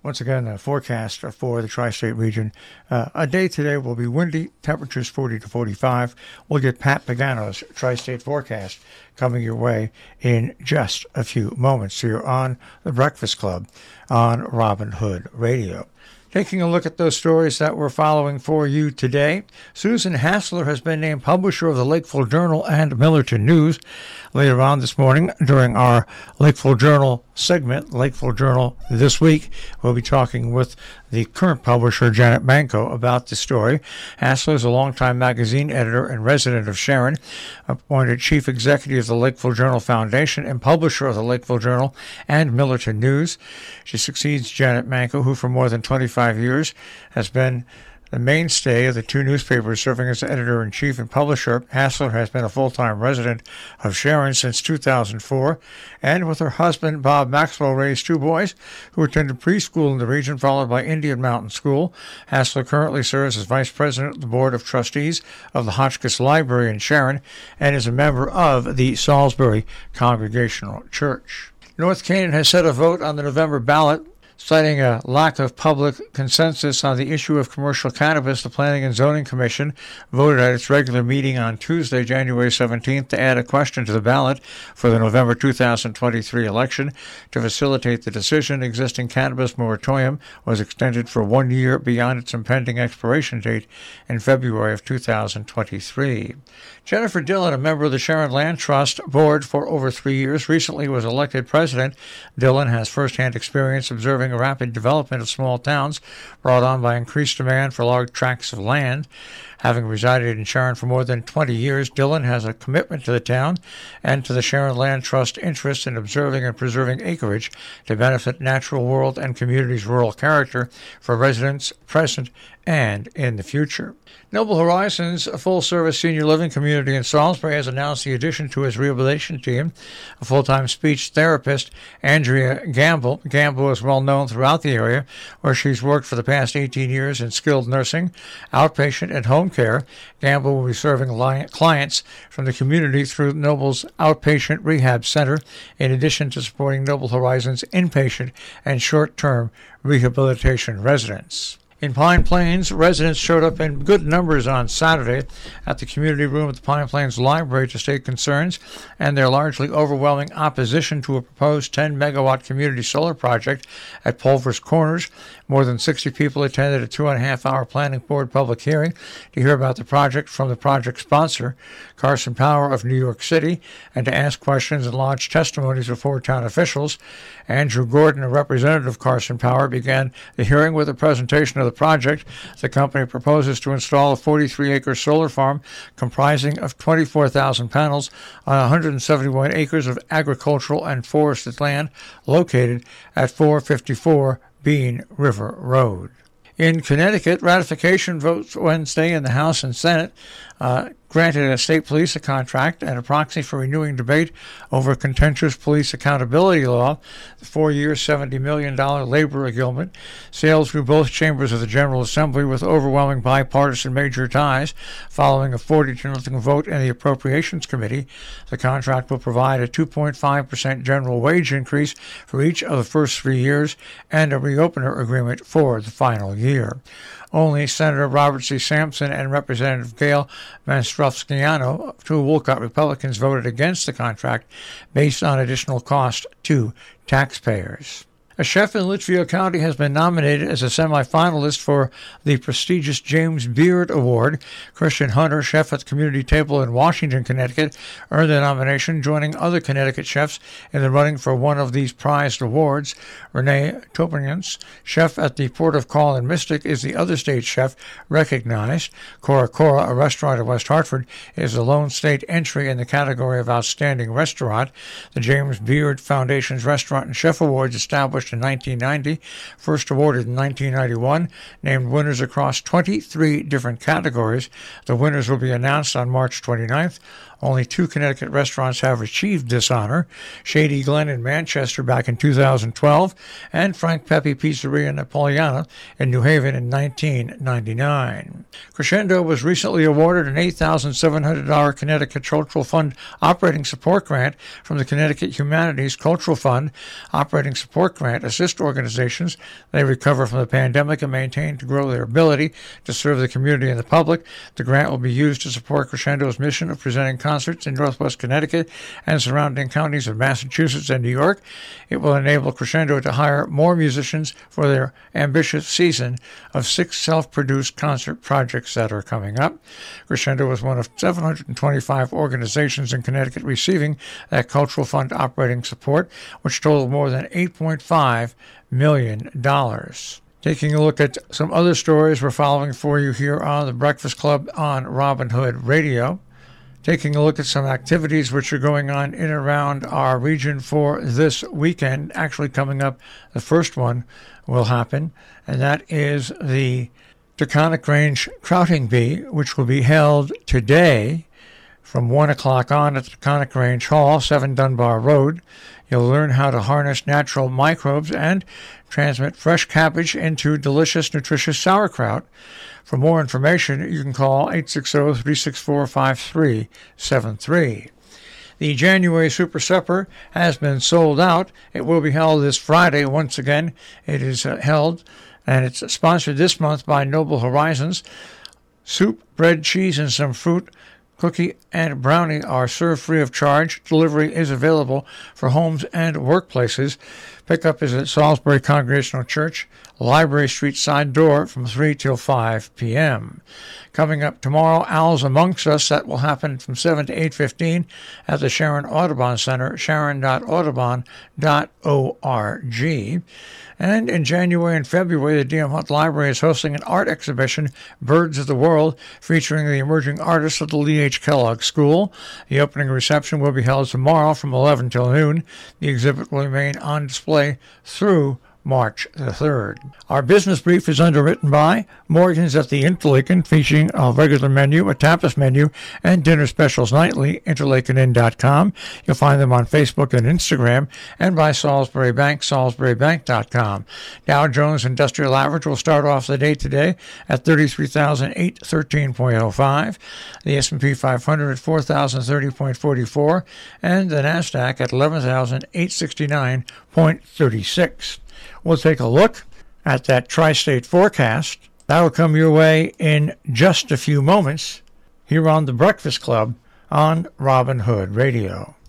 Once again, the forecast for the tri-state region. A day today will be windy, temperatures 40 to 45. We'll get Pat Pagano's tri-state forecast coming your way in just a few moments. So you're on The Breakfast Club on Robin Hood Radio. Taking a look at those stories that we're following for you today, Susan Hassler has been named publisher of the Lakeville Journal and Millerton News. Later on this morning, during our Lakeville Journal segment, Lakeville Journal This Week, we'll be talking with the current publisher, Janet Manco, about the story. Hassler is a longtime magazine editor and resident of Sharon, appointed chief executive of the Lakeville Journal Foundation and publisher of the Lakeville Journal and Millerton News. She succeeds Janet Manco, who for more than 25 years has been the mainstay of the two newspapers, serving as editor-in-chief and publisher. Hassler has been a full-time resident of Sharon since 2004, and with her husband, Bob Maxwell, raised two boys who attended preschool in the region, followed by Indian Mountain School. Hassler currently serves as vice president of the Board of Trustees of the Hotchkiss Library in Sharon and is a member of the Salisbury Congregational Church. North Canaan has set a vote on the November ballot. Citing a lack of public consensus on the issue of commercial cannabis, the Planning and Zoning Commission voted at its regular meeting on Tuesday, January 17th, to add a question to the ballot for the November 2023 election. To facilitate the decision, existing cannabis moratorium was extended for 1 year beyond its impending expiration date in February of 2023. Jennifer Dillon, a member of the Sharon Land Trust Board for over 3 years, recently was elected president. Dillon has firsthand experience observing a rapid development of small towns brought on by increased demand for large tracts of land. Having resided in Sharon for more than 20 years, Dillon has a commitment to the town and to the Sharon Land Trust interest in observing and preserving acreage to benefit natural world and communities' rural character for residents present and in the future. Noble Horizons, a full-service senior living community in Salisbury, has announced the addition to its rehabilitation team a full-time speech therapist, Andrea Gamble. Gamble is well known throughout the area, where she's worked for the past 18 years in skilled nursing, outpatient, and home care. Gamble will be serving clients from the community through Noble's outpatient rehab center, in addition to supporting Noble Horizons inpatient and short-term rehabilitation residents. In Pine Plains, residents showed up in good numbers on Saturday at the community room at the Pine Plains Library to state concerns and their largely overwhelming opposition to a proposed 10-megawatt community solar project at Pulver's Corners. More than 60 people attended a 2.5-hour planning board public hearing to hear about the project from the project sponsor, Carson Power of New York City, and to ask questions and lodge testimonies before town officials. Andrew Gordon, a representative of Carson Power, began the hearing with a presentation of the project. The company proposes to install a 43-acre solar farm comprising of 24,000 panels on 171 acres of agricultural and forested land located at 454 Bean River Road. In Connecticut, ratification votes Wednesday in the House and Senate granted a state police a contract and a proxy for renewing debate over contentious police accountability law. The 4-year, $70 million labor agreement sailed through both chambers of the General Assembly with overwhelming bipartisan major ties. Following a 40-0 vote in the Appropriations Committee, the contract will provide a 2.5% general wage increase for each of the first 3 years and a reopener agreement for the final year. Only Senator Robert C. Sampson and Representative Gail Mastrofsky-Ano, two Wolcott Republicans, voted against the contract based on additional cost to taxpayers. A chef in Litchfield County has been nominated as a semifinalist for the prestigious James Beard Award. Christian Hunter, chef at the Community Table in Washington, Connecticut, earned the nomination, joining other Connecticut chefs in the running for one of these prized awards. Renee Topinians, chef at the Port of Call in Mystic, is the other state chef recognized. Cora Cora, a restaurant in West Hartford, is the lone state entry in the category of Outstanding Restaurant. The James Beard Foundation's Restaurant and Chef Awards, established in 1990, first awarded in 1991, named winners across 23 different categories. The winners will be announced on March 29th. Only 2 Connecticut restaurants have achieved this honor: Shady Glen in Manchester back in 2012 and Frank Pepe Pizzeria Napoleana in New Haven in 1999. Crescendo was recently awarded an $8,700 Connecticut Cultural Fund Operating Support Grant from the Connecticut Humanities Cultural Fund. Operating Support Grant assists organizations they recover from the pandemic and maintain to grow their ability to serve the community and the public. The grant will be used to support Crescendo's mission of presenting concerts in Northwest Connecticut and surrounding counties of Massachusetts and New York. It will enable Crescendo to hire more musicians for their ambitious season of 6 self-produced concert projects that are coming up. Crescendo was one of 725 organizations in Connecticut receiving that Cultural Fund operating support, which totaled more than $8.5 million. Taking a look at some other stories we're following for you here on The Breakfast Club on Robin Hood Radio. Taking a look at some activities which are going on in and around our region for this weekend. Actually, coming up, the first one will happen, and that is the Taconic Range Trouting Bee, which will be held today from 1 o'clock on at the Taconic Range Hall, 7 Dunbar Road. You'll learn how to harness natural microbes and transmit fresh cabbage into delicious, nutritious sauerkraut. For more information, you can call 860-364-5373. The January Super Supper has been sold out. It will be held this Friday once again. It is held, and it's sponsored this month by Noble Horizons. Soup, bread, cheese, and some fruit, cookie, and brownie are served free of charge. Delivery is available for homes and workplaces. Pickup is at Salisbury Congregational Church, Library Street side door from 3 till 5 p.m. Coming up tomorrow, Owls Amongst Us. That will happen from 7 to 8:15 at the Sharon Audubon Center, sharon.audubon.org. And in January and February, the D.M. Hunt Library is hosting an art exhibition, Birds of the World, featuring the emerging artists of the Lee H. Kellogg School. The opening reception will be held tomorrow from 11 till noon. The exhibit will remain on display through March the 3rd. Our business brief is underwritten by Morgan's at the Interlaken, featuring a regular menu, a tapas menu, and dinner specials nightly, interlakenin.com. You'll find them on Facebook and Instagram, and by Salisbury Bank, salisburybank.com. Dow Jones Industrial Average will start off the day today at 33,813.05, the S&P 500 at 4,030.44, and the NASDAQ at 11,869.36. We'll take a look at that tri-state forecast. That'll come your way in just a few moments here on The Breakfast Club on Robin Hood Radio.